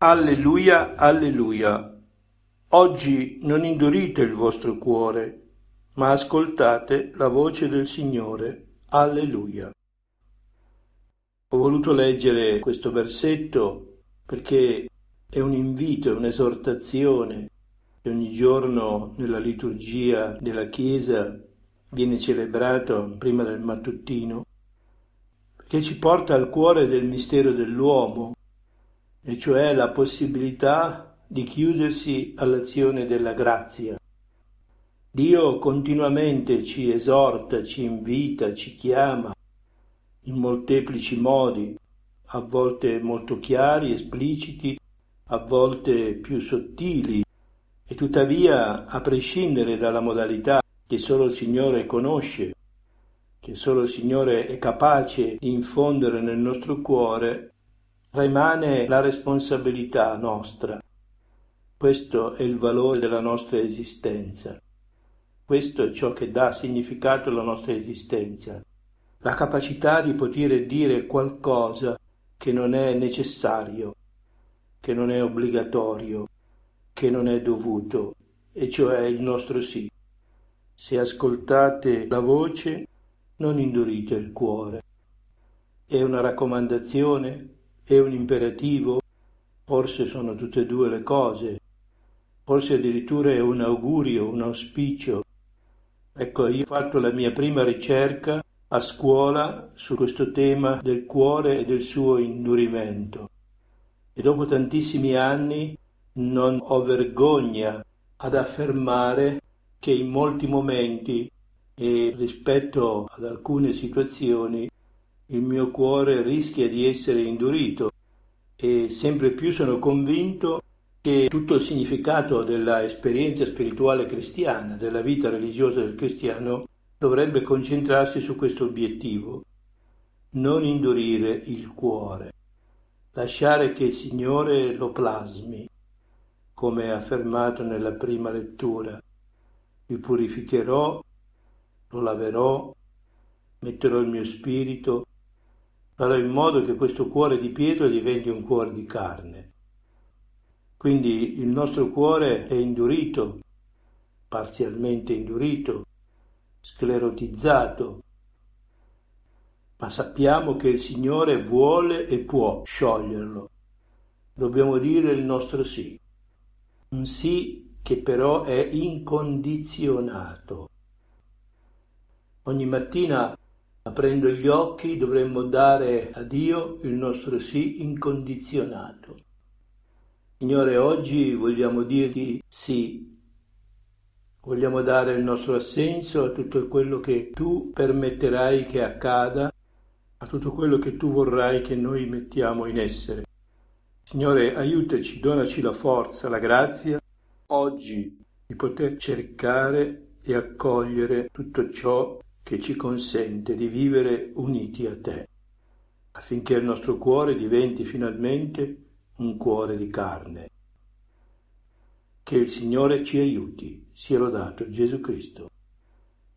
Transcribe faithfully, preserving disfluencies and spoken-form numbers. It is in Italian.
Alleluia, alleluia. Oggi non indurite il vostro cuore, ma ascoltate la voce del Signore. Alleluia. Ho voluto leggere questo versetto perché è un invito, è un'esortazione che ogni giorno nella liturgia della Chiesa viene celebrato prima del mattutino, che ci porta al cuore del mistero dell'uomo, e cioè la possibilità di chiudersi all'azione della grazia. Dio continuamente ci esorta, ci invita, ci chiama in molteplici modi, a volte molto chiari, espliciti, a volte più sottili, e tuttavia, a prescindere dalla modalità che solo il Signore conosce, che solo il Signore è capace di infondere nel nostro cuore, rimane la responsabilità nostra. Questo è il valore della nostra esistenza. Questo è ciò che dà significato alla nostra esistenza. La capacità di poter dire qualcosa che non è necessario, che non è obbligatorio, che non è dovuto, e cioè il nostro sì. Se ascoltate la voce, non indurite il cuore. È una raccomandazione? È un imperativo? Forse sono tutte e due le cose. Forse addirittura è un augurio, un auspicio. Ecco, io ho fatto la mia prima ricerca a scuola su questo tema del cuore e del suo indurimento. E dopo tantissimi anni non ho vergogna ad affermare che in molti momenti e rispetto ad alcune situazioni il mio cuore rischia di essere indurito, e sempre più sono convinto che tutto il significato della esperienza spirituale cristiana, della vita religiosa del cristiano, dovrebbe concentrarsi su questo obiettivo: non indurire il cuore, lasciare che il Signore lo plasmi, come affermato nella prima lettura. Vi purificherò, lo laverò, metterò il mio spirito, farò in modo che questo cuore di pietra diventi un cuore di carne. Quindi il nostro cuore è indurito, parzialmente indurito, sclerotizzato, ma sappiamo che il Signore vuole e può scioglierlo. Dobbiamo dire il nostro sì, un sì che però è incondizionato. Ogni mattina, aprendo gli occhi, dovremmo dare a Dio il nostro sì incondizionato. Signore, oggi vogliamo dirti sì. Vogliamo dare il nostro assenso a tutto quello che tu permetterai che accada, a tutto quello che tu vorrai che noi mettiamo in essere. Signore, aiutaci, donaci la forza, la grazia, oggi di poter cercare e accogliere tutto ciò che ci consente di vivere uniti a te, affinché il nostro cuore diventi finalmente un cuore di carne. Che il Signore ci aiuti. Sia lodato Gesù Cristo.